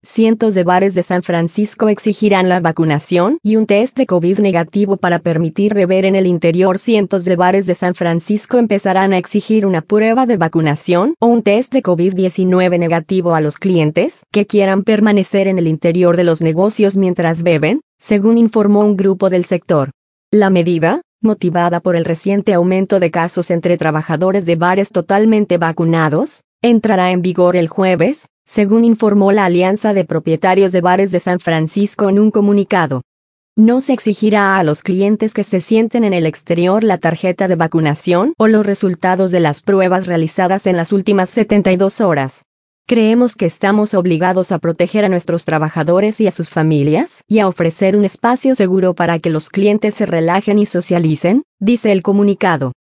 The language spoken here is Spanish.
cientos de bares de San Francisco exigirán la vacunación y un test de COVID negativo para permitir beber en el interior. Cientos de bares de San Francisco empezarán a exigir una prueba de vacunación o un test de COVID-19 negativo a los clientes que quieran permanecer en el interior de los negocios mientras beben, según informó un grupo del sector. La medida, motivada por el reciente aumento de casos entre trabajadores de bares totalmente vacunados, entrará en vigor el jueves, según informó la Alianza de Propietarios de Bares de San Francisco en un comunicado. No se exigirá a los clientes que se sienten en el exterior la tarjeta de vacunación o los resultados de las pruebas realizadas en las últimas 72 horas. Creemos que estamos obligados a proteger a nuestros trabajadores y a sus familias y a ofrecer un espacio seguro para que los clientes se relajen y socialicen, dice el comunicado.